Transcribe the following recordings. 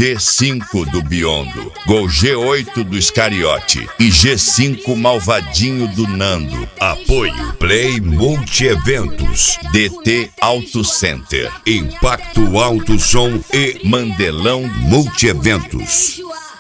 G5 do Biondo, Gol G8 do Iscariote e G5 Malvadinho do Nando. Apoio Play Multieventos, DT Auto Center, Impacto Alto Som e Mandelão Multieventos.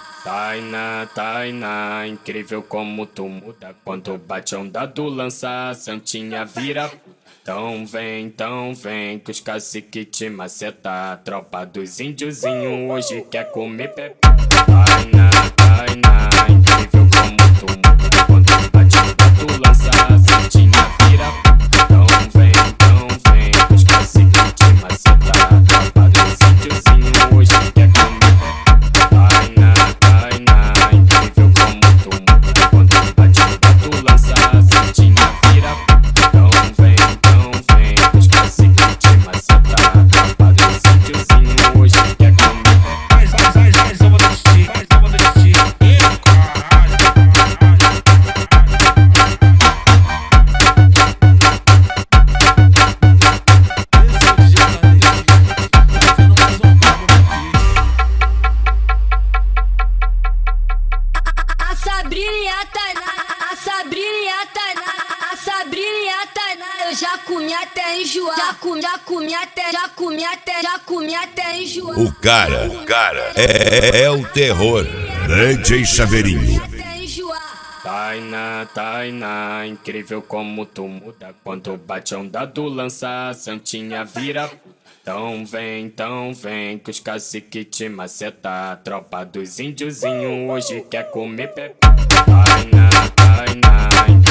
Tainá, incrível como tu muda. Quando bate onda do lança, Santinha vira. Então vem, que os cacique te maceta. Tropa dos índiozinhos hoje quer comer pepe. Tainá, incrível como tu muda. Quando bate onda do lança, Santinha vira. Então vem, que os cacique te maceta. Tropa dos índiozinhos hoje quer comer pepe. Tainá, incrível como tu muda. Quando bate onda do lança, Santinha vira. Então vem, que os cacique te maceta. Tropa dos índiozinhos hoje quer comer pepe. Faz, eu vou desistir. Eu já comi até enjoar. Já comi até enjoar. O cara é o terror. DJ Chaveirinho. Tainá, incrível como tu muda. Quando bate onda do lança, Santinha vira. Então vem, que os cacique te maceta. Tropa dos índiozinhos hoje quer comer pepe. Tainá,